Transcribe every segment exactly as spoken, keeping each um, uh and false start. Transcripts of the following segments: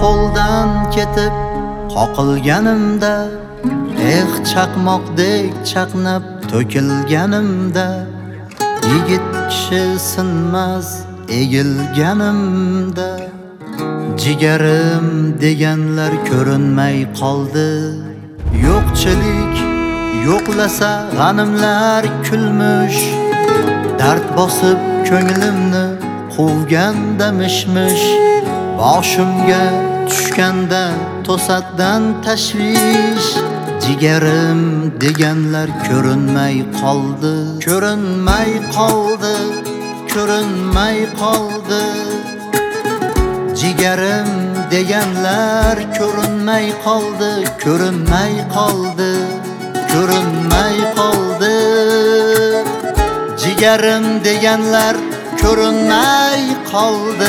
qo'ldan ketib qoqilganimda, eh chaqmoqdek chaqnab to'kilganimda, yigit kishi sinmas egilganimda, jigarim deganlar ko'rinmay qoldi. Yo'qchilik yo'qlasa g'animlar kulmush, dard bosib ko'nglimni quvganda mishmish, boshimga tushganda to'satdan tashvish, jigarim deganlar ko'rinmay qoldi, ko'rinmay qoldi, ko'rinmay qoldi. Jigarim deganlar ko'rinmay qoldi, ko'rinmay qoldi, ko'rinmay qoldi. Jigarim deganlar ko'rinmay qoldi.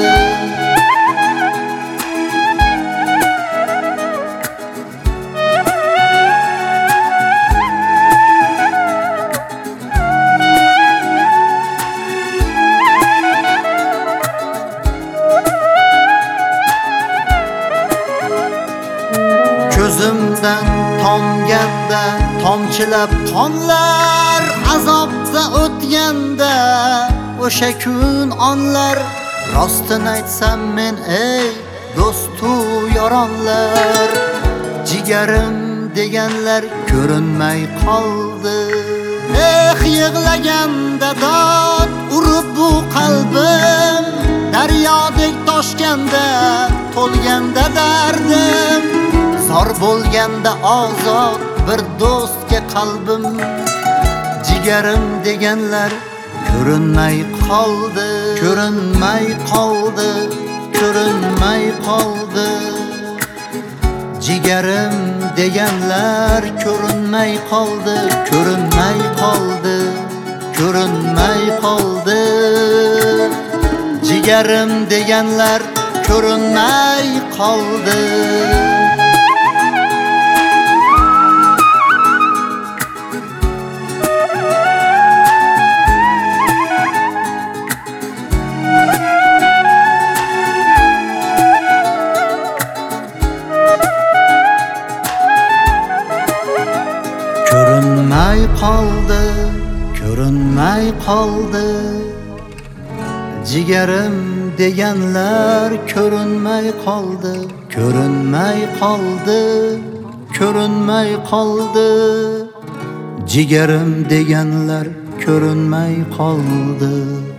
Ko'zimdan tomganda tomchilab qonlar, azobda o'tganda o'sha kun onlar. Rostini aytsam men ey do'stu yoronlar, jigarim deganlar ko'rinmay qoldi. Eh yig'laganda dod urib bu qalbim, daryodek toshganda to'lganda dardim, zor bo'lganda ozod bir do'stga qalbim, jigarim deganlar ko'rinmay qoldi, ko'rinmay qoldi, ko'rinmay qoldi. Jigarim deganlar ko'rinmay qoldi, ko'rinmay qoldi, ko'rinmay qoldi. Jigarim deganlar ko'rinmay qoldi. Ko'rinmay qoldi, ko'rinmay qoldi. Jigarim deganlar ko'rinmay qoldi, ko'rinmay qoldi, ko'rinmay qoldi. Jigarim deganlar ko'rinmay qoldi.